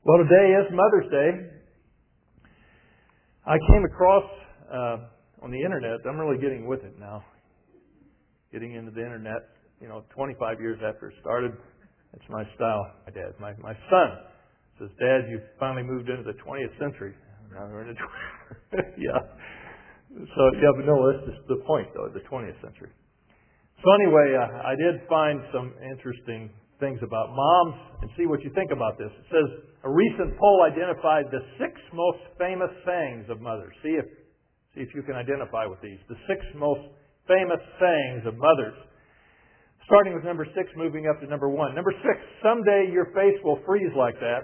Well, today is Mother's Day. I came across on the internet. I'm really getting with it now. Getting into the internet, 25 years after it started. That's my style. My dad, my son says, "Dad, you finally moved into the 20th century." Now we're in the yeah. But no, that's just the point, though, the 20th century. So anyway, I did find some interesting things about moms, and see what you think about this. It says, a recent poll identified the 6 most famous sayings of mothers. See if you can identify with these. The 6 most famous sayings of mothers. Starting with number 6, moving up to number 1. Number 6, someday your face will freeze like that.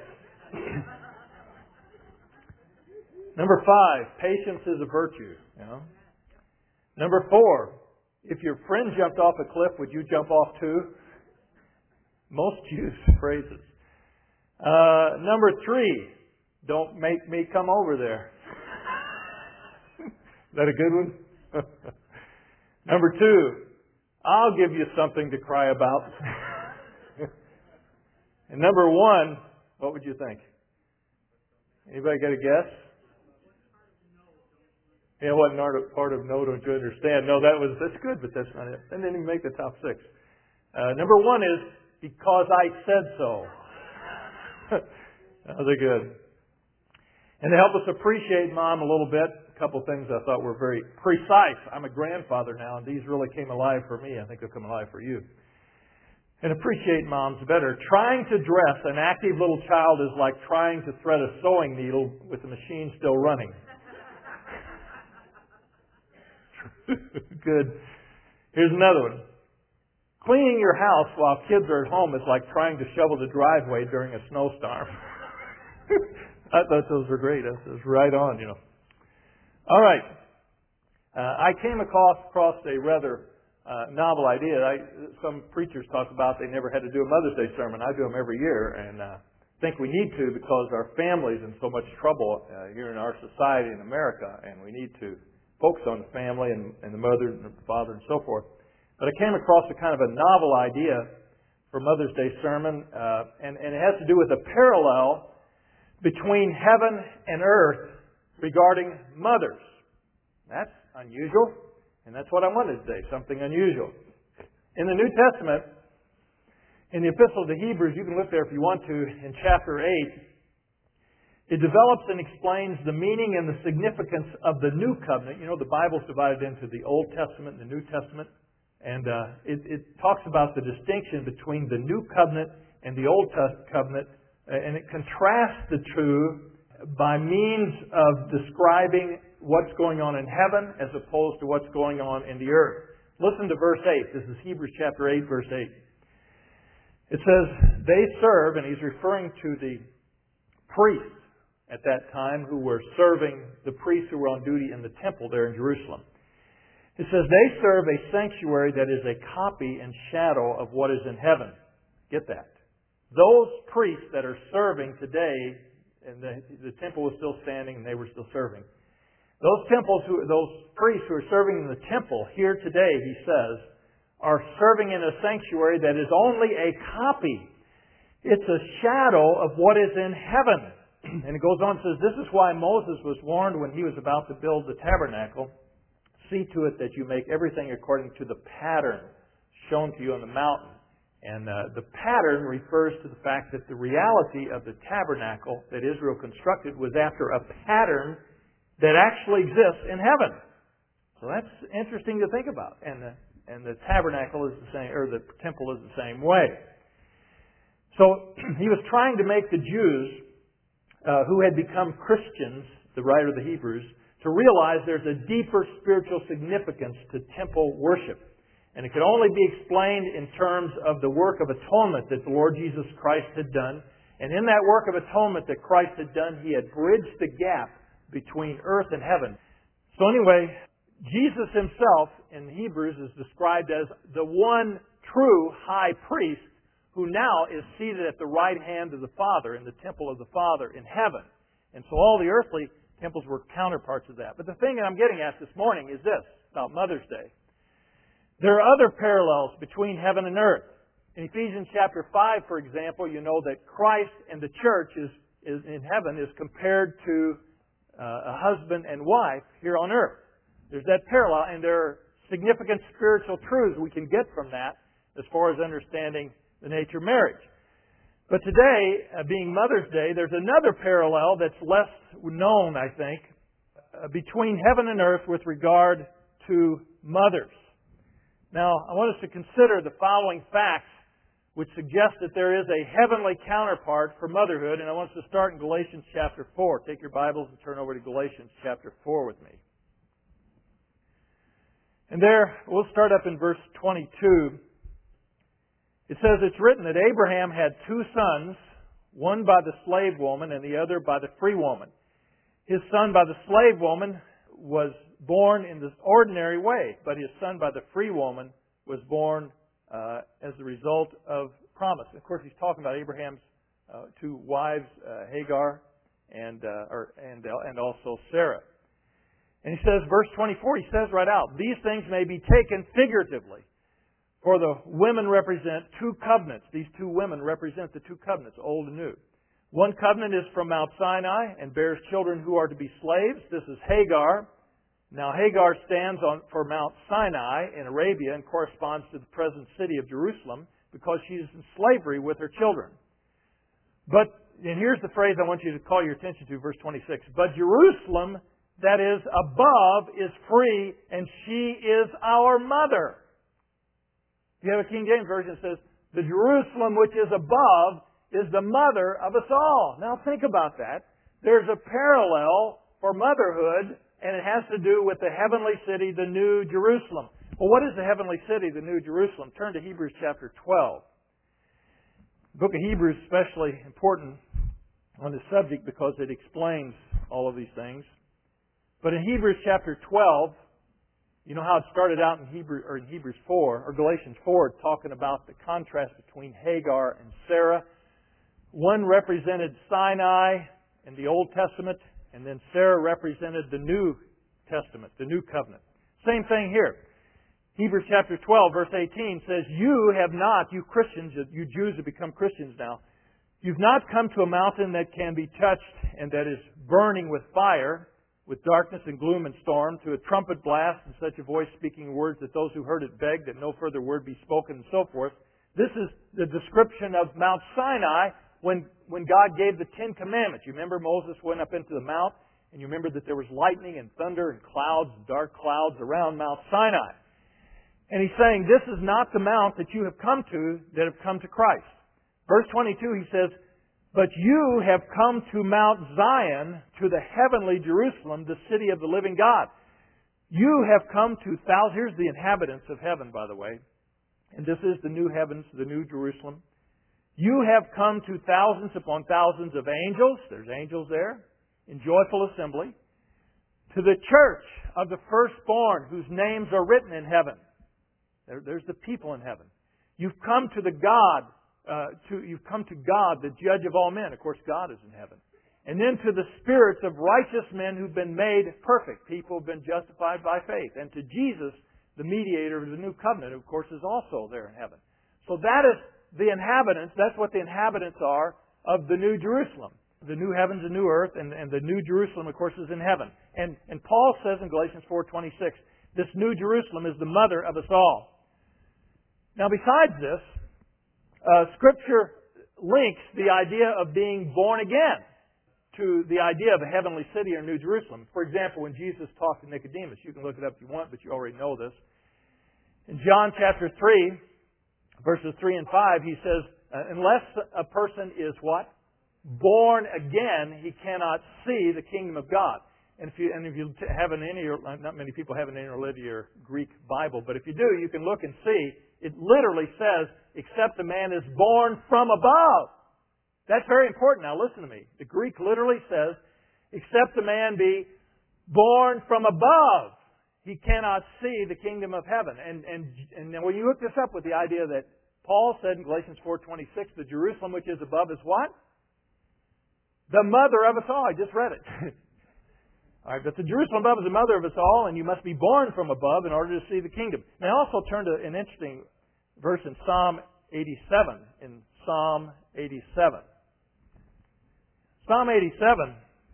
Number 5, patience is a virtue. Number 4, if your friend jumped off a cliff, would you jump off too? Most used phrases. Number 3, don't make me come over there. Is that a good one? Number 2, I'll give you something to cry about. And number 1, what would you think? Anybody got a guess? Yeah, what part of no don't you understand? No, that's good, but that's not it. That didn't even make the top 6. Number 1 is, because I said so. They're good. And to help us appreciate Mom a little bit, a couple things I thought were very precise. I'm a grandfather now, and these really came alive for me. I think they'll come alive for you. And appreciate moms better. Trying to dress an active little child is like trying to thread a sewing needle with the machine still running. Good. Here's another one. Cleaning your house while kids are at home is like trying to shovel the driveway during a snowstorm. I thought those were great. That was right on, All right. I came across a rather novel idea. Some preachers talk about they never had to do a Mother's Day sermon. I do them every year, and I think we need to because our family's in so much trouble here in our society in America, and we need to focus on the family and the mother and the father and so forth. But I came across a kind of a novel idea for Mother's Day sermon, and it has to do with a parallel between heaven and earth regarding mothers. That's unusual, and that's what I wanted today, something unusual. In the New Testament, in the Epistle to Hebrews, you can look there if you want to, in chapter 8, it develops and explains the meaning and the significance of the New Covenant. The Bible's divided into the Old Testament and the New Testament. And it talks about the distinction between the New Covenant and the Old Covenant, and it contrasts the two by means of describing what's going on in heaven as opposed to what's going on in the earth. Listen to verse 8. This is Hebrews chapter 8, verse 8. It says, they serve, and he's referring to the priests at that time who were serving the priests who were on duty in the temple there in Jerusalem. It says, they serve a sanctuary that is a copy and shadow of what is in heaven. Get that. Those priests that are serving today, and the temple was still standing and they were still serving. Those priests who are serving in the temple here today, he says, are serving in a sanctuary that is only a copy. It's a shadow of what is in heaven. And it goes on and says, this is why Moses was warned when he was about to build the tabernacle. See to it that you make everything according to the pattern shown to you on the mountain. And the pattern refers to the fact that the reality of the tabernacle that Israel constructed was after a pattern that actually exists in heaven. So that's interesting to think about. And the tabernacle is the same, or the temple is the same way. So he was trying to make the Jews who had become Christians, the writer of the Hebrews, to realize there's a deeper spiritual significance to temple worship. And it could only be explained in terms of the work of atonement that the Lord Jesus Christ had done. And in that work of atonement that Christ had done, He had bridged the gap between earth and heaven. So anyway, Jesus Himself in Hebrews is described as the one true high priest who now is seated at the right hand of the Father in the temple of the Father in heaven. And so all the earthly temples were counterparts of that. But the thing that I'm getting at this morning is this, about Mother's Day. There are other parallels between heaven and earth. In Ephesians chapter 5, for example, you know that Christ and the church is in heaven is compared to a husband and wife here on earth. There's that parallel, and there are significant spiritual truths we can get from that as far as understanding the nature of marriage. But today, being Mother's Day, there's another parallel that's less known, I think, between heaven and earth with regard to mothers. Now, I want us to consider the following facts which suggest that there is a heavenly counterpart for motherhood, and I want us to start in Galatians chapter 4. Take your Bibles and turn over to Galatians chapter 4 with me. And there, we'll start up in verse 22. It says, it's written that Abraham had two sons, one by the slave woman and the other by the free woman. His son by the slave woman was born in the ordinary way, but his son by the free woman was born as a result of promise. Of course, he's talking about Abraham's two wives, Hagar and also Sarah. And he says, verse 24, he says right out, these things may be taken figuratively. For the women represent two covenants. These two women represent the two covenants, old and new. One covenant is from Mount Sinai and bears children who are to be slaves. This is Hagar. Now Hagar stands for Mount Sinai in Arabia and corresponds to the present city of Jerusalem because she's in slavery with her children. But, and here's the phrase I want you to call your attention to, verse 26. But Jerusalem, that is above, is free, and she is our mother. If you have a King James Version, it says, the Jerusalem which is above is the mother of us all. Now think about that. There's a parallel for motherhood, and it has to do with the heavenly city, the New Jerusalem. Well, what is the heavenly city, the New Jerusalem? Turn to Hebrews chapter 12. The book of Hebrews is especially important on this subject because it explains all of these things. But in Hebrews chapter 12, you know how it started out in Hebrews 4, or Galatians 4, talking about the contrast between Hagar and Sarah. One represented Sinai in the Old Testament, and then Sarah represented the New Testament, the New Covenant. Same thing here. Hebrews chapter 12, verse 18 says, you have not, you Christians, you Jews have become Christians now, you've not come to a mountain that can be touched and that is burning with fire, with darkness and gloom and storm, to a trumpet blast and such a voice speaking words that those who heard it begged that no further word be spoken and so forth. This is the description of Mount Sinai when God gave the Ten Commandments. You remember Moses went up into the mount, and you remember that there was lightning and thunder and clouds, dark clouds around Mount Sinai. And he's saying, this is not the mount that you have come to, that have come to Christ. Verse 22, he says, but you have come to Mount Zion, to the heavenly Jerusalem, the city of the living God. You have come to thousands. Here's the inhabitants of heaven, by the way. And this is the new heavens, the new Jerusalem. You have come to thousands upon thousands of angels. There's angels there. In joyful assembly. To the church of the firstborn, whose names are written in heaven. There's the people in heaven. You've come to the God. You've come to God, the judge of all men. Of course, God is in heaven. And then to the spirits of righteous men who've been made perfect. People who've been justified by faith. And to Jesus, the mediator of the new covenant, who of course is also there in heaven. So that is the inhabitants. That's what the inhabitants are of the New Jerusalem. The new heavens and new earth, and the New Jerusalem, of course, is in heaven. And Paul says in Galatians 4:26, this New Jerusalem is the mother of us all. Now, besides this, Scripture links the idea of being born again to the idea of a heavenly city or New Jerusalem. For example, when Jesus talked to Nicodemus, you can look it up if you want, but you already know this. In John chapter 3, verses 3 and 5, he says, unless a person is what? Born again, he cannot see the kingdom of God. And if you have an not many people have an interlinear or Greek Bible, but if you do, you can look and see. It literally says, except a man is born from above. That's very important. Now listen to me. The Greek literally says, except a man be born from above, he cannot see the kingdom of heaven. And when you look this up with the idea that Paul said in Galatians 4:26, the Jerusalem which is above is what? The mother of us all. I just read it. All right, but the Jerusalem above is the mother of us all, and you must be born from above in order to see the kingdom. Now, I also turn to an interesting verse in Psalm 87. In Psalm 87. Psalm 87,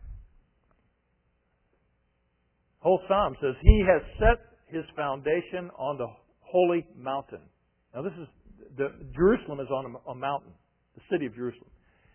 whole psalm says, He has set His foundation on the holy mountain. Now this is, Jerusalem is on a mountain, the city of Jerusalem.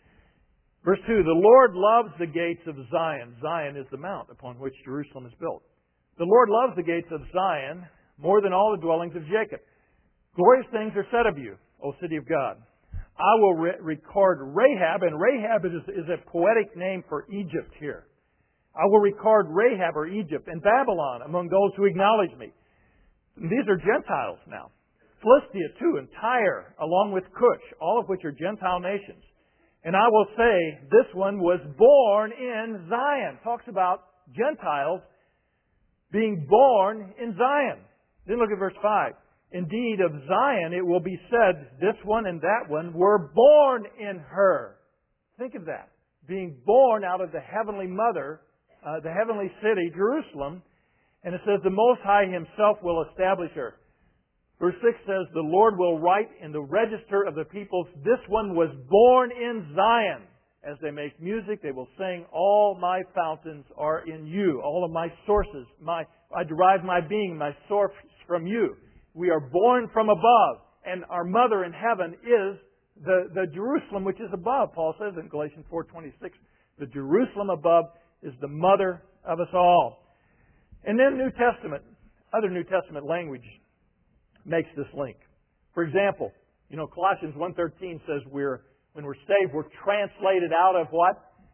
Verse 2, the Lord loves the gates of Zion. Zion is the mount upon which Jerusalem is built. The Lord loves the gates of Zion more than all the dwellings of Jacob. Glorious things are said of you, O city of God. I will record Rahab, and Rahab is a poetic name for Egypt here. I will record Rahab or Egypt and Babylon among those who acknowledge me. And these are Gentiles now. Philistia too, and Tyre, along with Cush, all of which are Gentile nations. And I will say, this one was born in Zion. Talks about Gentiles being born in Zion. Then look at verse 5. Indeed, of Zion it will be said, this one and that one were born in her. Think of that. Being born out of the heavenly mother, the heavenly city, Jerusalem. And it says, the Most High Himself will establish her. Verse 6 says, the Lord will write in the register of the peoples, this one was born in Zion. As they make music, they will sing, all my fountains are in you. All of my sources, I derive my being, my source from you. We are born from above, and our mother in heaven is the Jerusalem which is above. Paul says in Galatians 4:26, the Jerusalem above is the mother of us all. And then other New Testament language makes this link. For example, Colossians 1:13 says when we're saved, we're translated out of what?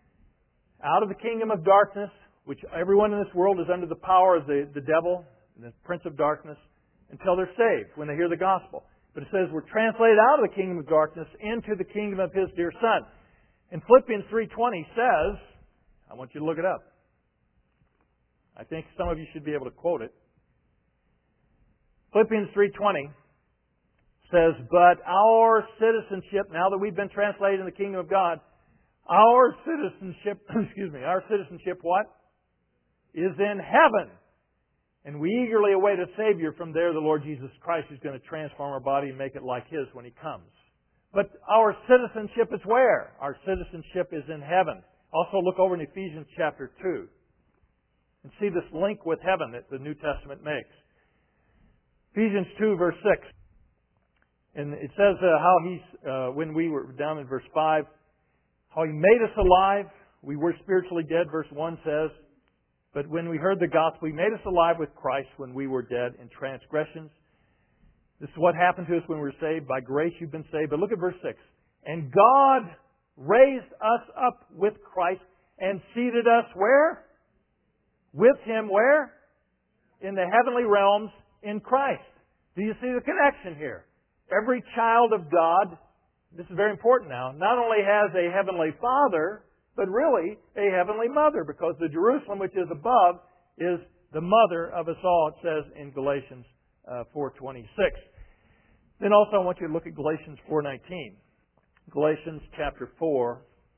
Out of the kingdom of darkness, which everyone in this world is under the power of the devil, the prince of darkness, until they're saved, when they hear the gospel. But it says we're translated out of the kingdom of darkness into the kingdom of His dear Son. And Philippians 3:20 says, I want you to look it up. I think some of you should be able to quote it. Philippians 3:20 says, but our citizenship, now that we've been translated in the kingdom of God, our citizenship, our citizenship what? Is in heaven. And we eagerly await a Savior from there, the Lord Jesus Christ, who's going to transform our body and make it like His when He comes. But our citizenship is where? Our citizenship is in heaven. Also look over in Ephesians chapter 2 and see this link with heaven that the New Testament makes. Ephesians 2 verse 6. And it says how He's, when we were down in verse 5, how He made us alive. We were spiritually dead, verse 1 says. But when we heard the gospel, He made us alive with Christ when we were dead in transgressions. This is what happened to us when we were saved. By grace you've been saved. But look at verse 6. And God raised us up with Christ and seated us where? With Him where? In the heavenly realms in Christ. Do you see the connection here? Every child of God, this is very important now, not only has a heavenly Father, but really a heavenly mother, because the Jerusalem which is above is the mother of us all, it says in Galatians 4:26. Then also I want you to look at Galatians 4:19. Galatians chapter 4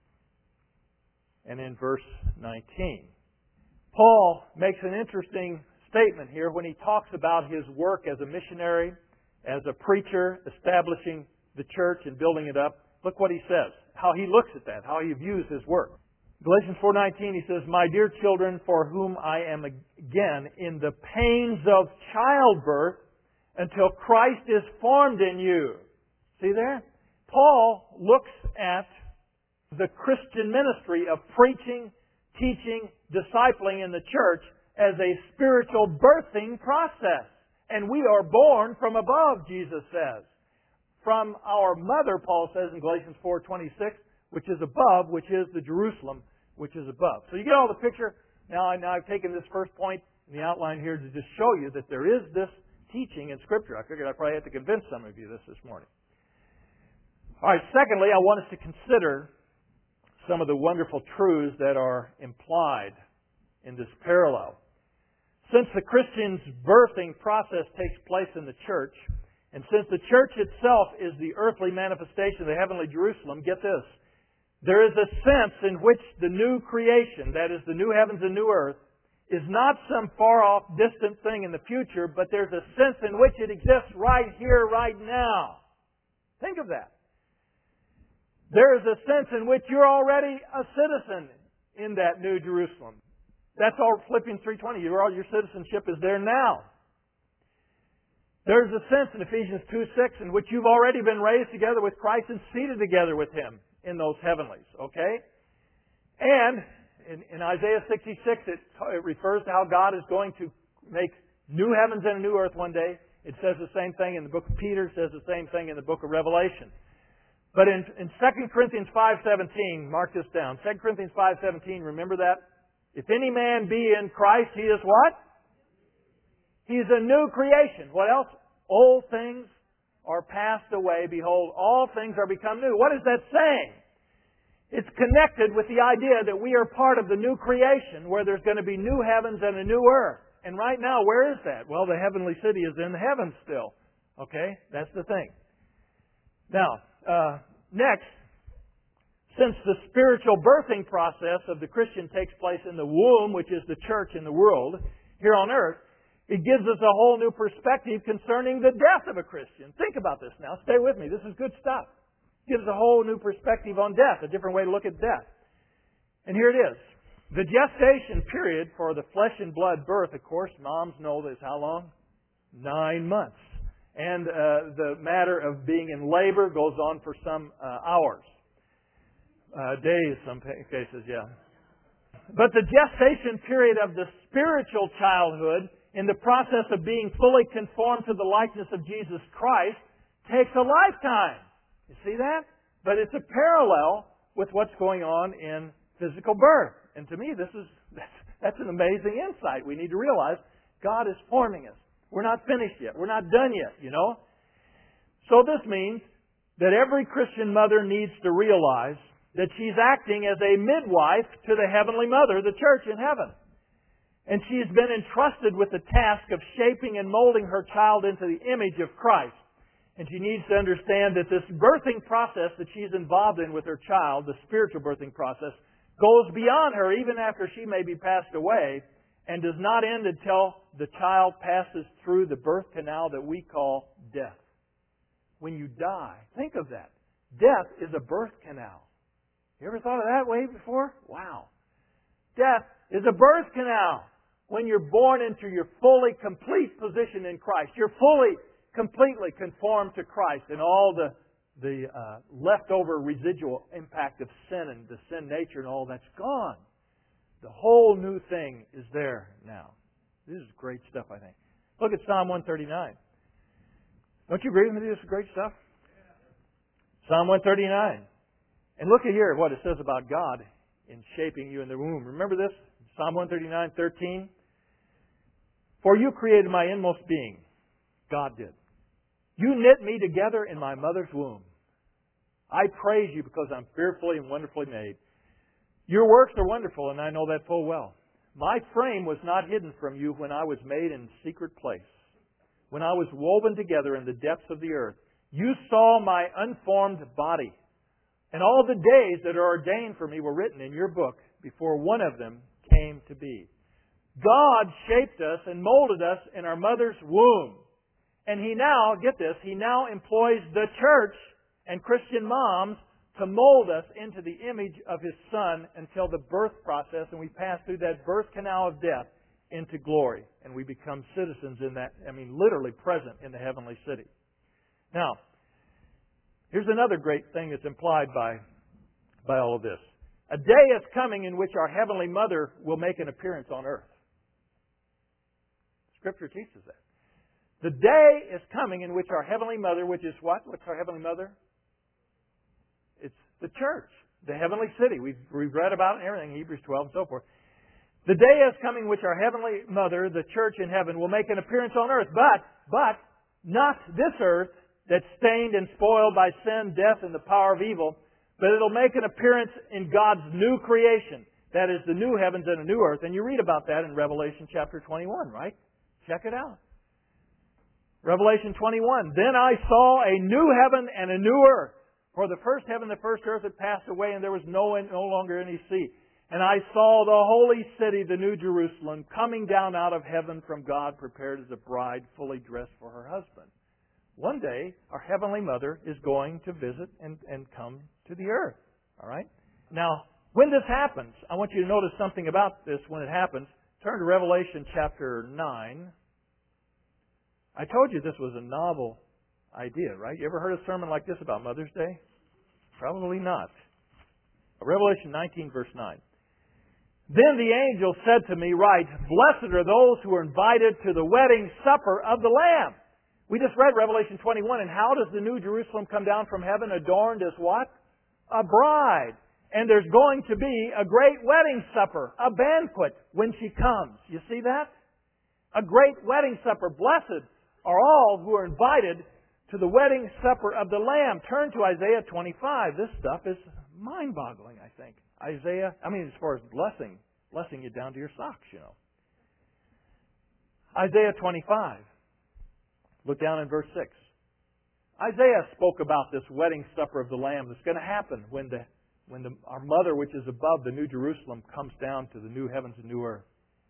and in verse 19. Paul makes an interesting statement here when he talks about his work as a missionary, as a preacher, establishing the church and building it up. Look what he says, how he looks at that, how he views his work. Galatians 4:19, he says, my dear children, for whom I am again in the pains of childbirth until Christ is formed in you. See there? Paul looks at the Christian ministry of preaching, teaching, discipling in the church as a spiritual birthing process. And we are born from above, Jesus says. From our mother, Paul says in Galatians 4:26, which is above, which is the Jerusalem, which is above. So you get all the picture. Now I've taken this first point in the outline here to just show you that there is this teaching in Scripture. I figured I'd probably have to convince some of you this morning. All right, secondly, I want us to consider some of the wonderful truths that are implied in this parallel. Since the Christian's birthing process takes place in the church, and since the church itself is the earthly manifestation of the heavenly Jerusalem, get this, there is a sense in which the new creation, that is the new heavens and new earth, is not some far-off, distant thing in the future, but there's a sense in which it exists right here, right now. Think of that. There is a sense in which you're already a citizen in that New Jerusalem. That's all Philippians 3:20. Your citizenship is there now. There's a sense in Ephesians 2:6 in which you've already been raised together with Christ and seated together with Him in those heavenlies. Okay? And in Isaiah 66, it refers to how God is going to make new heavens and a new earth one day. It says the same thing in the book of Peter. It says the same thing in the book of Revelation. But in 2 Corinthians 5:17, mark this down. 2 Corinthians 5:17, remember that? If any man be in Christ, he is what? He's a new creation. What else? Old things are passed away. Behold, all things are become new. What is that saying? It's connected with the idea that we are part of the new creation where there's going to be new heavens and a new earth. And right now, where is that? Well, the heavenly city is in the heavens still. Okay? That's the thing. Now, next, since the spiritual birthing process of the Christian takes place in the womb, which is the church in the world, here on earth, it gives us a whole new perspective concerning the death of a Christian. Think about this now. Stay with me. This is good stuff. It gives a whole new perspective on death, a different way to look at death. And here it is. The gestation period for the flesh and blood birth, of course, moms know this, how long? 9 months. And the matter of being in labor goes on for some hours. Days, some cases, yeah. But the gestation period of the spiritual childhood in the process of being fully conformed to the likeness of Jesus Christ takes a lifetime. You see that? But it's a parallel with what's going on in physical birth. And to me, that's an amazing insight. We need to realize God is forming us. We're not finished yet. We're not done yet, you know. So this means that every Christian mother needs to realize that she's acting as a midwife to the Heavenly Mother, the church in heaven. And she's been entrusted with the task of shaping and molding her child into the image of Christ. And she needs to understand that this birthing process that she's involved in with her child, the spiritual birthing process, goes beyond her even after she may be passed away and does not end until the child passes through the birth canal that we call death. When you die, think of that. Death is a birth canal. You ever thought of that way before? Wow. Death is a birth canal. When you're born into your fully complete position in Christ, you're fully, completely conformed to Christ and all the leftover residual impact of sin and the sin nature and all that's gone. The whole new thing is there now. This is great stuff, I think. Look at Psalm 139. Don't you agree with me? This is great stuff. Psalm 139. And look at here what it says about God in shaping you in the womb. Remember this? Psalm 139:13. For you created my inmost being. God did. You knit me together in my mother's womb. I praise you because I'm fearfully and wonderfully made. Your works are wonderful, and I know that full well. My frame was not hidden from you when I was made in secret place. When I was woven together in the depths of the earth, you saw my unformed body. And all the days that are ordained for me were written in your book before one of them came to be. God shaped us and molded us in our mother's womb. And He now, get this, He now employs the church and Christian moms to mold us into the image of His Son until the birth process, and we pass through that birth canal of death into glory. And we become citizens in that, literally present in the heavenly city. Now, here's another great thing that's implied by all of this. A day is coming in which our Heavenly Mother will make an appearance on earth. Scripture teaches that. The day is coming in which our Heavenly Mother, which is what? What's our Heavenly Mother? It's the church, the heavenly city. We've read about it and everything, Hebrews 12 and so forth. The day is coming in which our Heavenly Mother, the church in heaven, will make an appearance on earth. But not this earth that's stained and spoiled by sin, death, and the power of evil, but it'll make an appearance in God's new creation. That is the new heavens and a new earth. And you read about that in Revelation chapter 21, right? Check it out. Revelation 21. Then I saw a new heaven and a new earth. For the first heaven and the first earth had passed away, and there was no longer any sea. And I saw the holy city, the new Jerusalem, coming down out of heaven from God, prepared as a bride fully dressed for her husband. one day our Heavenly Mother is going to visit and come to the earth. All right? Now, when this happens, I want you to notice something about this when it happens. Turn to Revelation chapter 9. I told you this was a novel idea, right? You ever heard a sermon like this about Mother's Day? Probably not. Revelation 19, verse 9. Then the angel said to me, "Write, blessed are those who are invited to the wedding supper of the Lamb." We just read Revelation 21, and how does the New Jerusalem come down from heaven adorned as what? A bride. And there's going to be a great wedding supper, a banquet, when she comes. You see that? A great wedding supper. Blessed are all who are invited to the wedding supper of the Lamb. Turn to Isaiah 25. This stuff is mind-boggling, I think. Isaiah, as far as blessing you down to your socks, you know. Isaiah 25. Look down in verse 6. Isaiah spoke about this wedding supper of the Lamb that's going to happen when our mother, which is above the New Jerusalem, comes down to the new heavens and new earth.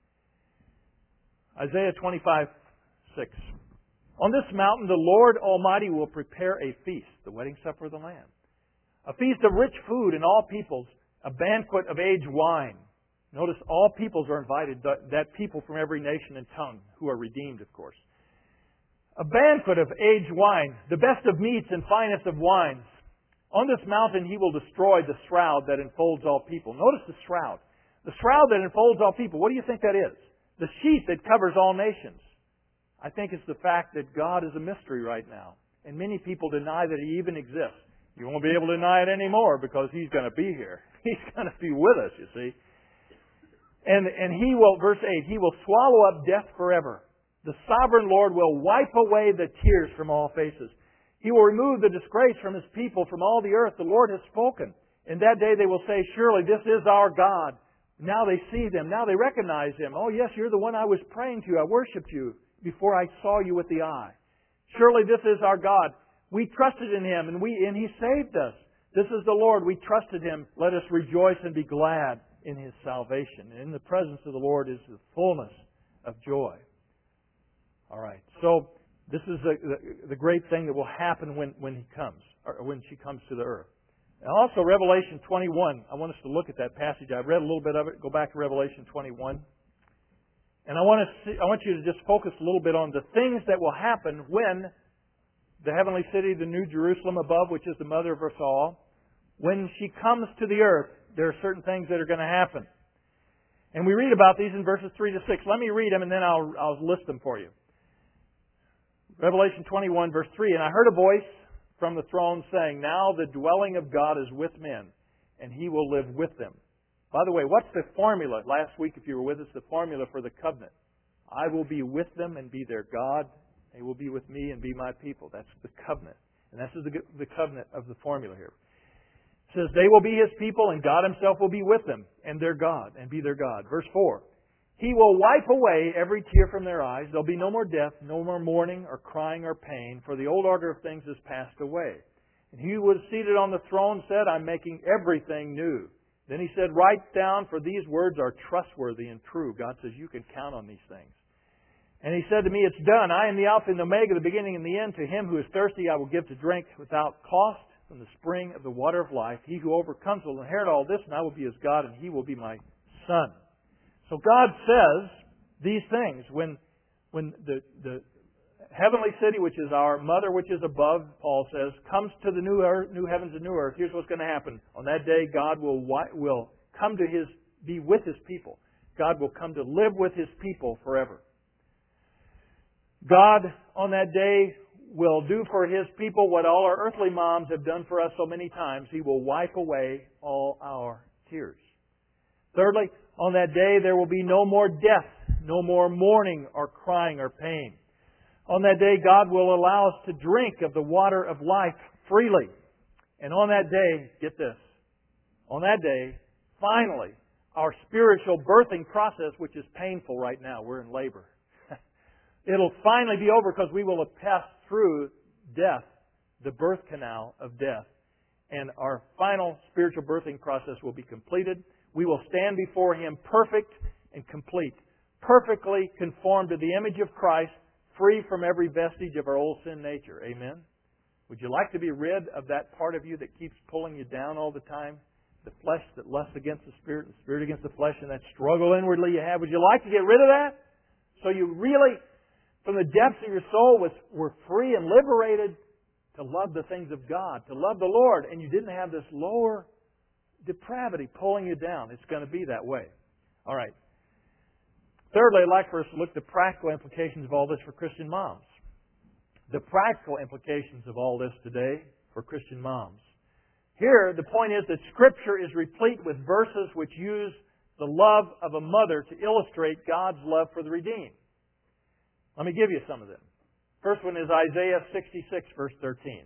Isaiah 25, 6. On this mountain the Lord Almighty will prepare a feast, the wedding supper of the Lamb. A feast of rich food in all peoples, a banquet of aged wine. Notice all peoples are invited, that people from every nation and tongue who are redeemed, of course. A banquet of aged wine, the best of meats and finest of wines. On this mountain He will destroy the shroud that enfolds all people. Notice the shroud. The shroud that enfolds all people. What do you think that is? The sheet that covers all nations. I think it's the fact that God is a mystery right now. And many people deny that He even exists. You won't be able to deny it anymore because He's going to be here. He's going to be with us, you see. And He will, verse 8, He will swallow up death forever. The sovereign Lord will wipe away the tears from all faces. He will remove the disgrace from His people, from all the earth. The Lord has spoken. In that day they will say, surely this is our God. Now they see Him. Now they recognize Him. Oh yes, you're the one I was praying to. I worshipped you before I saw you with the eye. Surely this is our God. We trusted in Him and He saved us. This is the Lord. We trusted Him. Let us rejoice and be glad in His salvation. And in the presence of the Lord is the fullness of joy. All right. So this is the great thing that will happen when He comes, or when she comes to the earth. And also Revelation 21. I want us to look at that passage. I read a little bit of it. Go back to Revelation 21. And I want you to just focus a little bit on the things that will happen when the heavenly city, the New Jerusalem above, which is the mother of us all, when she comes to the earth, there are certain things that are going to happen. And we read about these in verses 3 to 6. Let me read them and then I'll list them for you. Revelation 21, verse 3, And I heard a voice from the throne saying, Now the dwelling of God is with men, and He will live with them. By the way, what's the formula? Last week, if you were with us, the formula for the covenant. I will be with them and be their God. They will be with me and be my people. That's the covenant. And this is the covenant of the formula here. It says, They will be His people, and God Himself will be with them, and their God, and be their God. Verse 4. He will wipe away every tear from their eyes. There'll be no more death, no more mourning or crying or pain, for the old order of things has passed away. And He who was seated on the throne said, I'm making everything new. Then He said, Write down, for these words are trustworthy and true. God says you can count on these things. And He said to me, It's done. I am the Alpha and the Omega, the beginning and the end. To him who is thirsty I will give to drink without cost from the spring of the water of life. He who overcomes will inherit all this, and I will be his God, and he will be my son. So God says these things when the heavenly city, which is our mother, which is above, Paul says, comes to the new earth, new heavens and new earth. Here's what's going to happen. On that day, God will come to be with His people. God will come to live with His people forever. God, on that day, will do for His people what all our earthly moms have done for us so many times. He will wipe away all our tears. Thirdly, on that day there will be no more death, no more mourning or crying or pain. On that day God will allow us to drink of the water of life freely. And on that day, get this, on that day, finally, our spiritual birthing process, which is painful right now, we're in labor. It'll finally be over because we will have passed through death, the birth canal of death. And our final spiritual birthing process will be completed. We will stand before Him perfect and complete, perfectly conformed to the image of Christ, free from every vestige of our old sin nature. Amen? Would you like to be rid of that part of you that keeps pulling you down all the time? The flesh that lusts against the Spirit, and the Spirit against the flesh, and that struggle inwardly you have. Would you like to get rid of that? So you really, from the depths of your soul, were free and liberated to love the things of God, to love the Lord, and you didn't have this lower depravity pulling you down. It's going to be that way. All right. Thirdly, I'd like for us to look at the practical implications of all this for Christian moms. The practical implications of all this today for Christian moms. Here, the point is that Scripture is replete with verses which use the love of a mother to illustrate God's love for the redeemed. Let me give you some of them. First one is Isaiah 66, verse 13.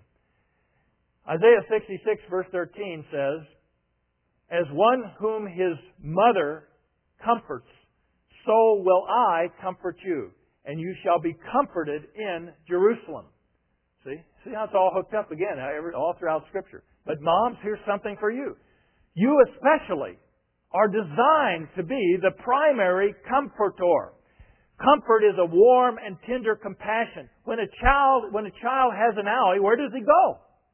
Isaiah 66, verse 13 says, "As one whom his mother comforts, so will I comfort you, and you shall be comforted in Jerusalem." See how it's all hooked up again, all throughout Scripture. But moms, here's something for you. You especially are designed to be the primary comforter. Comfort is a warm and tender compassion. When a child has an owie, where does he go?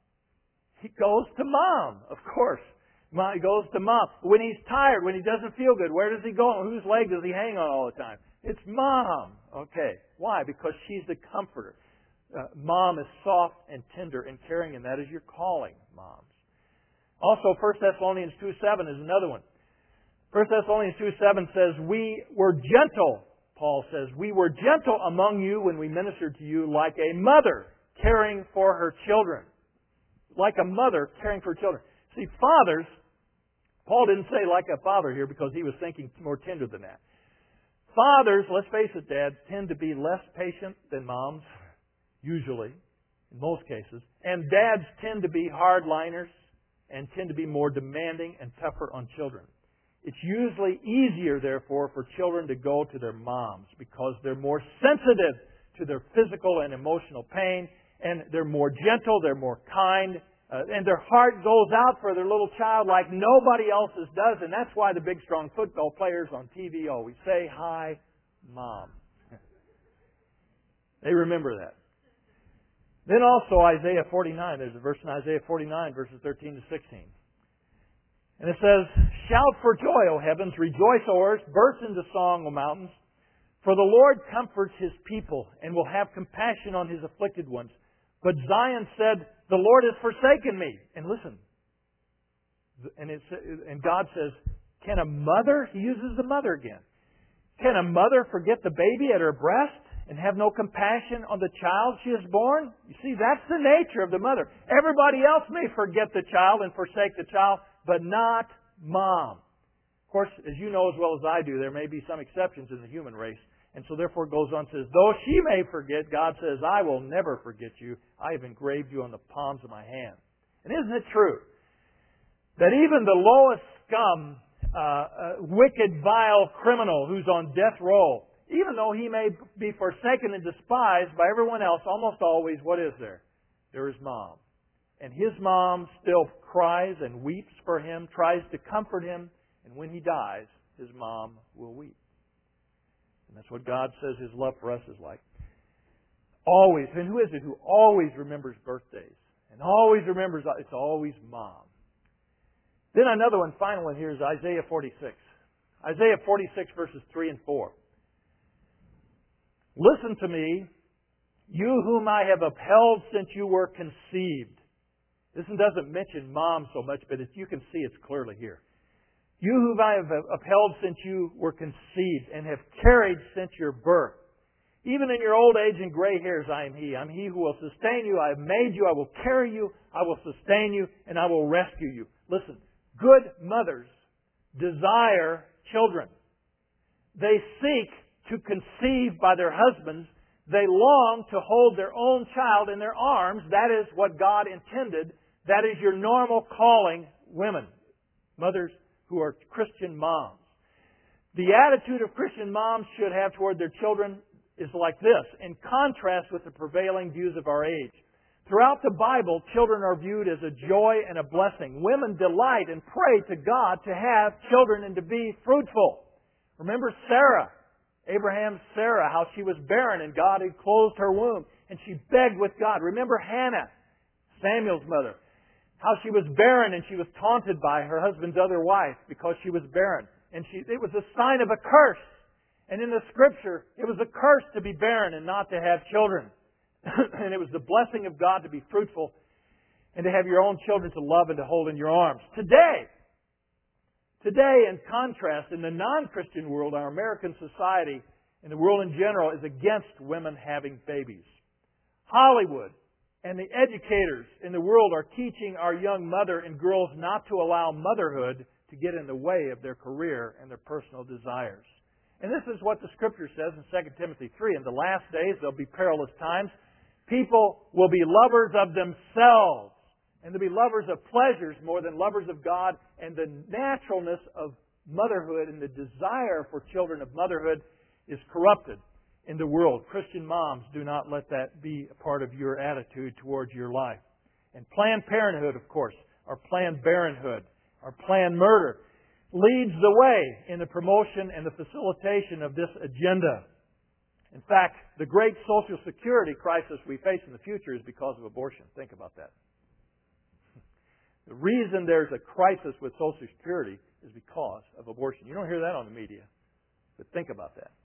He goes to mom, of course. He goes to mom. When he's tired, when he doesn't feel good, where does he go? Whose leg does he hang on all the time? It's mom. Okay. Why? Because she's the comforter. Mom is soft and tender and caring, and that is your calling, moms. Also, 1 Thessalonians 2:7 is another one. 1 Thessalonians 2:7 says, "We were gentle," Paul says, "we were gentle among you when we ministered to you like a mother caring for her children." Like a mother caring for her children. See, fathers, Paul didn't say like a father here because he was thinking more tender than that. Fathers, let's face it, dads, tend to be less patient than moms, usually, in most cases. And dads tend to be hardliners and tend to be more demanding and tougher on children. It's usually easier, therefore, for children to go to their moms because they're more sensitive to their physical and emotional pain, and they're more gentle, they're more kind, and their heart goes out for their little child like nobody else's does, and that's why the big, strong football players on TV always say, "Hi, Mom." They remember that. Then also Isaiah 49. There's a verse in Isaiah 49, verses 13 to 16. And it says, "Shout for joy, O heavens, rejoice, O earth, burst into song, O mountains. For the Lord comforts His people and will have compassion on His afflicted ones. But Zion said, the Lord has forsaken me." And listen, and God says, can a mother, He uses the mother again, can a mother forget the baby at her breast and have no compassion on the child she has born? You see, that's the nature of the mother. Everybody else may forget the child and forsake the child, but not Mom. Of course, as you know as well as I do, there may be some exceptions in the human race. And so therefore it goes on and says, though she may forget, God says, I will never forget you. I have engraved you on the palms of my hand. And isn't it true that even the lowest scum, wicked, vile criminal who's on death row, even though he may be forsaken and despised by everyone else, almost always, what is there? There is Mom. And his mom still cries and weeps for him, tries to comfort him, and when he dies, his mom will weep. And that's what God says His love for us is like. Always. And who is it who always remembers birthdays? And always remembers, it's always Mom. Then another one, final one here is Isaiah 46. Isaiah 46 verses 3 and 4. "Listen to me, you whom I have upheld since you were conceived." This one doesn't mention Mom so much, but you can see it's clearly here. "You whom I have upheld since you were conceived and have carried since your birth. Even in your old age and gray hairs I am He. I'm He who will sustain you. I have made you. I will carry you. I will sustain you. And I will rescue you." Listen, good mothers desire children. They seek to conceive by their husbands. They long to hold their own child in their arms. That is what God intended. That is your normal calling, women, mothers who are Christian moms. The attitude of Christian moms should have toward their children is like this, in contrast with the prevailing views of our age. Throughout the Bible, children are viewed as a joy and a blessing. Women delight and pray to God to have children and to be fruitful. Remember Sarah Abraham's Sarah, how she was barren and God had closed her womb. And she begged with God. Remember Hannah, Samuel's mother, how she was barren and she was taunted by her husband's other wife because she was barren. And it was a sign of a curse. And in the Scripture, it was a curse to be barren and not to have children. And it was the blessing of God to be fruitful and to have your own children to love and to hold in your arms. Today, in contrast, in the non-Christian world, our American society and the world in general is against women having babies. Hollywood and the educators in the world are teaching our young mother and girls not to allow motherhood to get in the way of their career and their personal desires. And this is what the Scripture says in 2 Timothy 3. In the last days, there'll be perilous times. People will be lovers of themselves. And to be lovers of pleasures more than lovers of God, and the naturalness of motherhood and the desire for children of motherhood is corrupted in the world. Christian moms, do not let that be a part of your attitude towards your life. And Planned Parenthood, of course, or Planned Barrenhood, or Planned Murder, leads the way in the promotion and the facilitation of this agenda. In fact, the great Social Security crisis we face in the future is because of abortion. Think about that. The reason there's a crisis with Social Security is because of abortion. You don't hear that on the media, but think about that.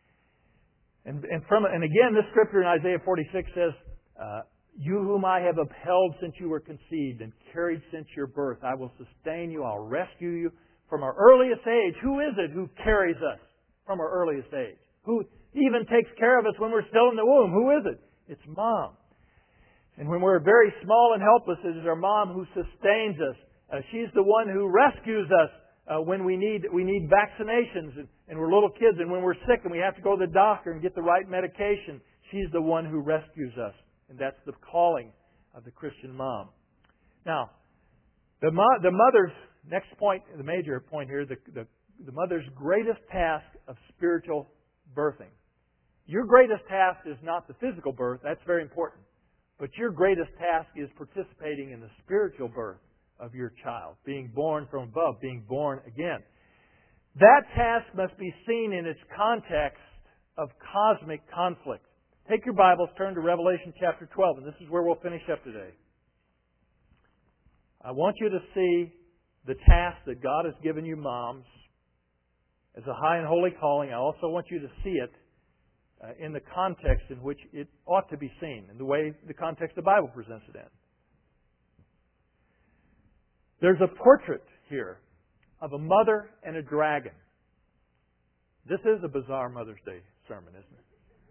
And again, this scripture in Isaiah 46 says, "You whom I have upheld since you were conceived and carried since your birth, I will sustain you, I'll rescue you from our earliest age." Who is it who carries us from our earliest age? Who even takes care of us when we're still in the womb? Who is it? It's Mom. And when we're very small and helpless, it is our mom who sustains us. She's the one who rescues us when we need vaccinations and we're little kids, and when we're sick and we have to go to the doctor and get the right medication. She's the one who rescues us. And that's the calling of the Christian mom. Now, the mother's next point, the major point here, the mother's greatest task of spiritual birthing. Your greatest task is not the physical birth. That's very important. But your greatest task is participating in the spiritual birth of your child, being born from above, being born again. That task must be seen in its context of cosmic conflict. Take your Bibles, turn to Revelation chapter 12, and this is where we'll finish up today. I want you to see the task that God has given you moms as a high and holy calling. I also want you to see it in the context in which it ought to be seen, in the context the Bible presents it in. There's a portrait here of a mother and a dragon. This is a bizarre Mother's Day sermon, isn't it?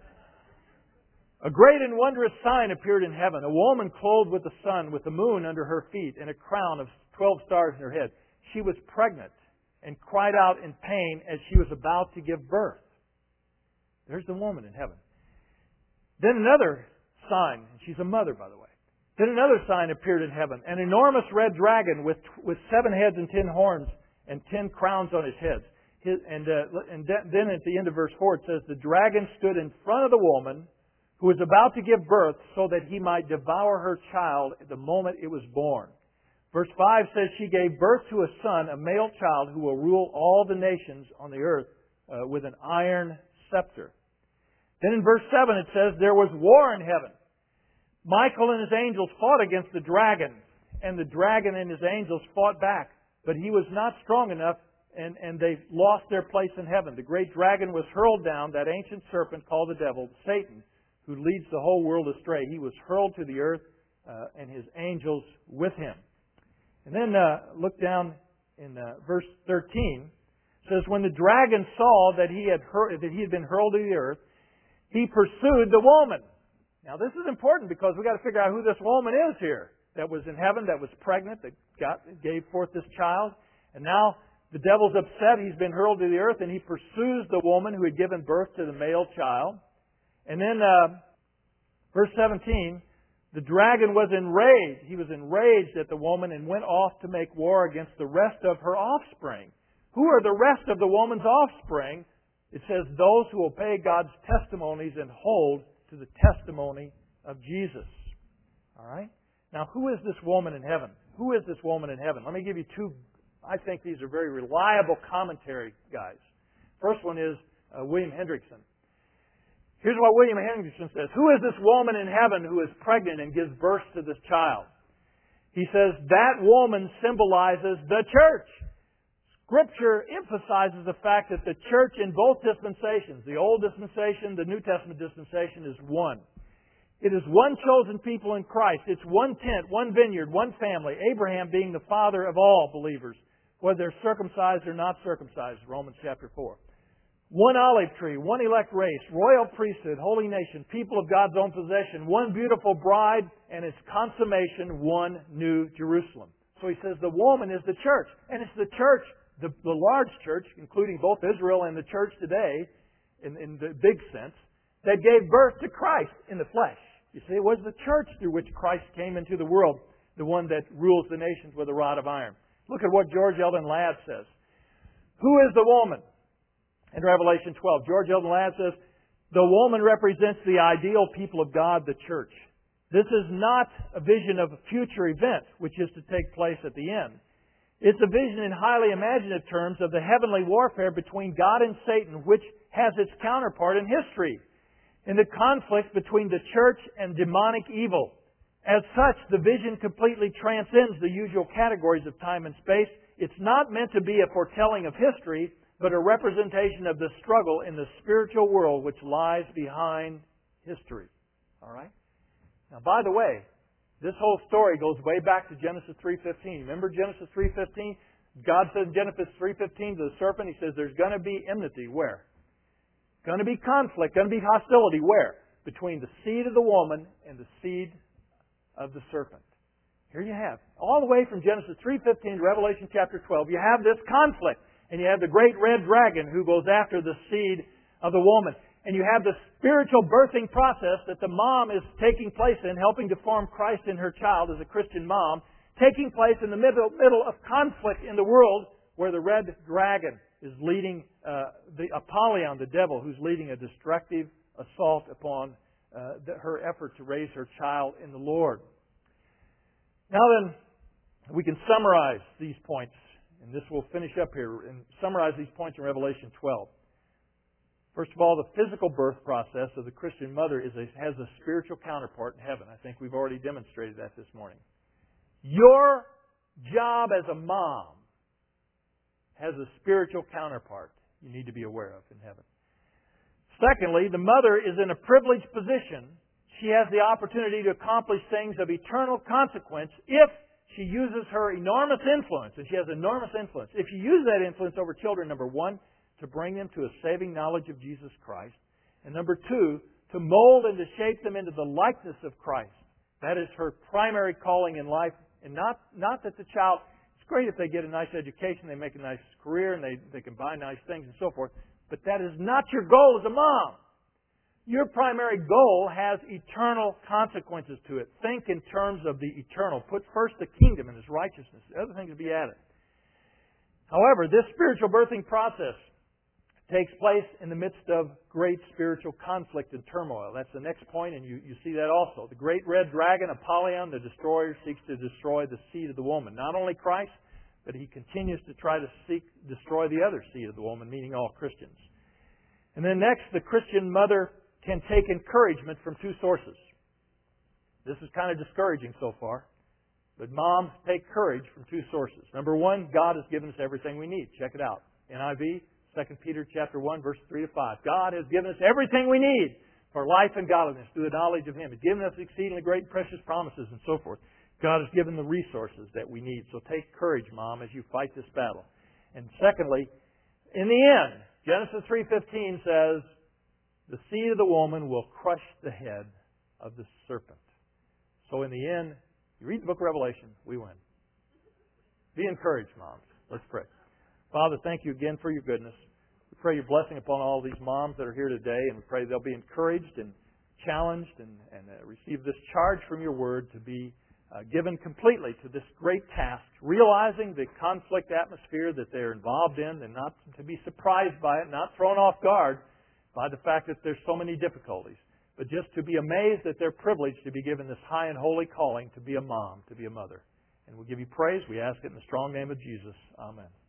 A great and wondrous sign appeared in heaven, a woman clothed with the sun, with the moon under her feet, and a crown of 12 stars in her head. She was pregnant and cried out in pain as she was about to give birth. There's the woman in heaven. Then another sign, and she's a mother, by the way. Then another sign appeared in heaven, an enormous red dragon with 7 heads and 10 horns and 10 crowns on his heads. And then at the end of verse 4 it says, "The dragon stood in front of the woman who was about to give birth so that he might devour her child at the moment it was born." Verse 5 says, "She gave birth to a son, a male child, who will rule all the nations on the earth with an iron scepter." Then in verse 7 it says, "There was war in heaven. Michael and his angels fought against the dragon, and the dragon and his angels fought back. But he was not strong enough, and they lost their place in heaven. The great dragon was hurled down, that ancient serpent called the devil, Satan, who leads the whole world astray. He was hurled to the earth, and his angels with him." And then look down in verse 13. It says, "When the dragon saw that he had been hurled to the earth, he pursued the woman." Now this is important because we've got to figure out who this woman is here that was in heaven, that was pregnant, that gave forth this child. And now the devil's upset. He's been hurled to the earth, and he pursues the woman who had given birth to the male child. And then verse 17, "The dragon was enraged." He was enraged at the woman and went off to make war against the rest of her offspring. Who are the rest of the woman's offspring? It says, "Those who obey God's testimonies and hold to the testimony of Jesus." All right? Now, who is this woman in heaven? Who is this woman in heaven? Let me give you two. I think these are very reliable commentary guys. First one is William Hendrickson. Here's what William Hendrickson says. Who is this woman in heaven who is pregnant and gives birth to this child? He says, that woman symbolizes the church. Scripture emphasizes the fact that the church in both dispensations, the Old Dispensation, the New Testament dispensation, is one. It is one chosen people in Christ. It's one tent, one vineyard, one family. Abraham being the father of all believers, whether they're circumcised or not circumcised, Romans chapter 4. One olive tree, one elect race, royal priesthood, holy nation, people of God's own possession, one beautiful bride, and its consummation, one new Jerusalem. So he says the woman is the church. And it's the church, the large church, including both Israel and the church today, in the big sense, that gave birth to Christ in the flesh. You see, it was the church through which Christ came into the world, the one that rules the nations with a rod of iron. Look at what George Eldon Ladd says. Who is the woman? In Revelation 12, George Eldon Ladd says, the woman represents the ideal people of God, the church. This is not a vision of a future event, which is to take place at the end. It's a vision in highly imaginative terms of the heavenly warfare between God and Satan, which has its counterpart in history, in the conflict between the church and demonic evil. As such, the vision completely transcends the usual categories of time and space. It's not meant to be a foretelling of history, but a representation of the struggle in the spiritual world which lies behind history. All right? Now, by the way, this whole story goes way back to Genesis 3:15. Remember Genesis 3:15? God said in Genesis 3:15 to the serpent, He says, there's going to be enmity. Where? Going to be conflict, going to be hostility. Where? Between the seed of the woman and the seed of the serpent. Here you have, all the way from Genesis 3:15 to Revelation chapter 12, you have this conflict. And you have the great red dragon who goes after the seed of the woman. And you have the spiritual birthing process that the mom is taking place in, helping to form Christ in her child as a Christian mom, taking place in the middle of conflict in the world where the red dragon is leading the Apollyon, the devil, who's leading a destructive assault upon her effort to raise her child in the Lord. Now then, we can summarize these points, and this will finish up here, and summarize these points in Revelation 12. First of all, the physical birth process of the Christian mother has a spiritual counterpart in heaven. I think we've already demonstrated that this morning. Your job as a mom has a spiritual counterpart you need to be aware of in heaven. Secondly, the mother is in a privileged position. She has the opportunity to accomplish things of eternal consequence if she uses her enormous influence, and she has enormous influence. If you use that influence over children, number one, to bring them to a saving knowledge of Jesus Christ, and number two, to mold and to shape them into the likeness of Christ. That is her primary calling in life, and not that the child, it's great if they get a nice education, they make a nice career, and they can buy nice things and so forth, but that is not your goal as a mom. Your primary goal has eternal consequences to it. Think in terms of the eternal. Put first the kingdom and His righteousness. The other things will be added. However, this spiritual birthing process takes place in the midst of great spiritual conflict and turmoil. That's the next point, and you see that also. The great red dragon, Apollyon, the destroyer, seeks to destroy the seed of the woman. Not only Christ, but he continues to try to destroy the other seed of the woman, meaning all Christians. And then next, the Christian mother can take encouragement from two sources. This is kind of discouraging so far, but moms take courage from two sources. Number one, God has given us everything we need. Check it out. NIV, 2 Peter chapter 1, verse 3 to 5. God has given us everything we need for life and godliness through the knowledge of Him. He's given us exceedingly great and precious promises and so forth. God has given the resources that we need. So take courage, Mom, as you fight this battle. And secondly, in the end, Genesis 3:15 says, the seed of the woman will crush the head of the serpent. So in the end, you read the book of Revelation, we win. Be encouraged, moms. Let's pray. Father, thank you again for your goodness. We pray your blessing upon all these moms that are here today, and we pray they'll be encouraged and challenged and receive this charge from your word to be given completely to this great task, realizing the conflict atmosphere that they're involved in and not to be surprised by it, not thrown off guard by the fact that there's so many difficulties, but just to be amazed that they're privileged to be given this high and holy calling to be a mom, to be a mother. And we'll give you praise. We ask it in the strong name of Jesus. Amen.